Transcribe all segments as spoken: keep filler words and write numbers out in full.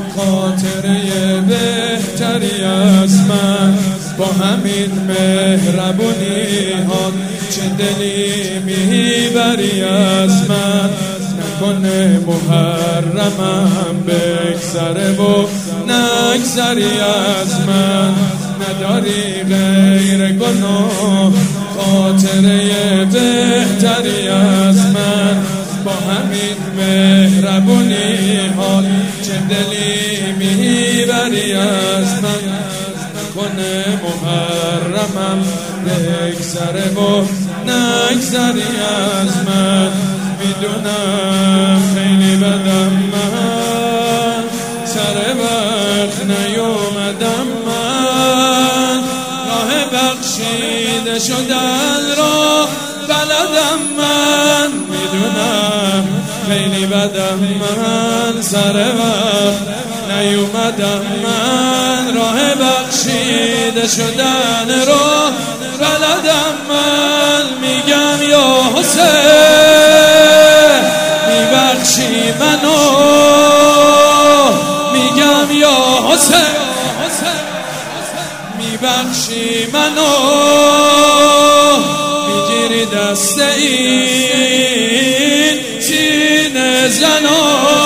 خاطره بهتری از من، با همین مهربونی ها چه دلی میبری از من. نکنه محرمم بگذره و نگذری از من، نداری غیر گناه خاطره بهتری از من، با همین مهربونی ها چه دلی میبری از من. نکنه محرمم بگذره و نگذری از من. میدونم خیلی بدم من، سر وقت نیومدم من، راه بخشیده شدن را بلدم من. میدونم خیلی بدم من، سر وقت نیومدم من، راه بخشیده شدن را بلدم من. میگم یا حسین میبخشی منو، میگم یا حسین میبخشی منو، میگیری دست این سینه زنو.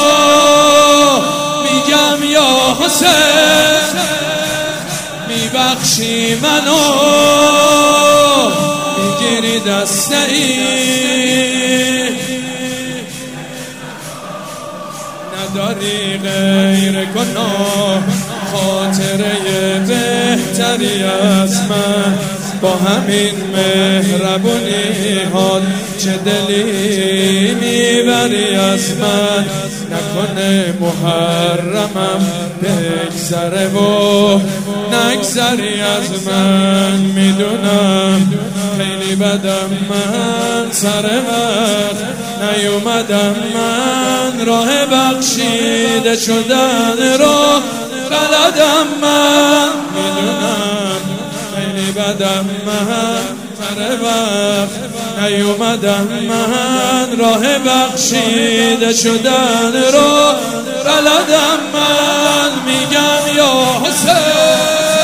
میگم یا حسین میبخشی منو، میگیری دست این، نداری غیر گناه خاطره بهتری از من، با همین مهربونی ها چه دلی میبری از من. نکنه محرمم بگذره و نگذری از من. میدونم خیلی بدم من، سر وقت نیومدم من، راه بخشیده شدن را بلدم من. میدونم خیلی بدم من، سر وقت نیومدم من، راه بخشیده شدن را بلدم من. میگم یا حسین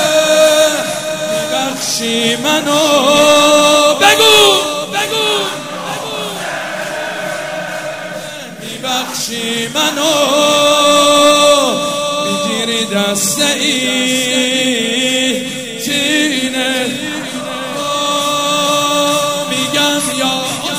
میبخشی منو، بگو بگو میبخشی منو، میگیری دست این سینه. میگم یا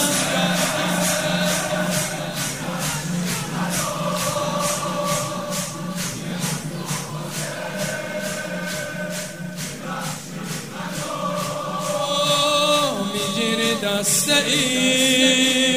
میگیری دست این،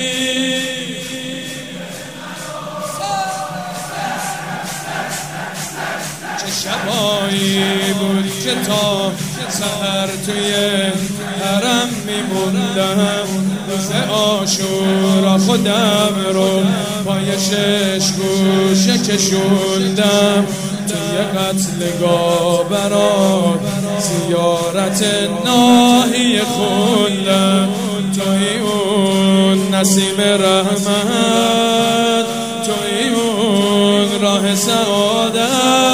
چه شبایی بود که تا سحر توی حرم میموندم، روز عاشورا خودم رو پای شش گوشه کشوندم، توی قتلگاه برات زیارت ناحیه خوندم. توی اون نسیم رحمت، توی اون راه سعادت،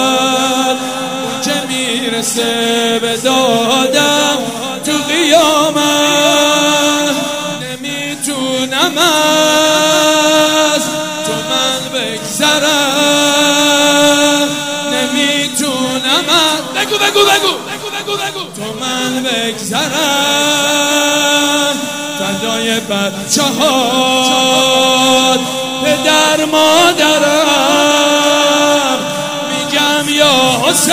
که میرسه به دادم تو قیامت. نمیتونم از تو من بگذرم، نمیتونم از بگو بگو بگو بگو بگو تو من بگذرم. فدای بچه هات پدر مادرم، میگم یا حسین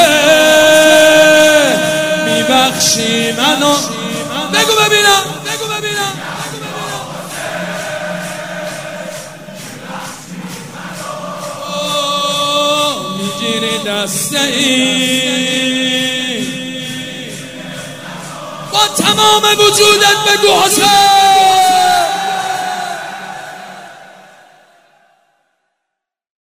میبخشی منو، بگو ببینم بگو ببینم میگیری دست این، با تمام وجودت بگو حسین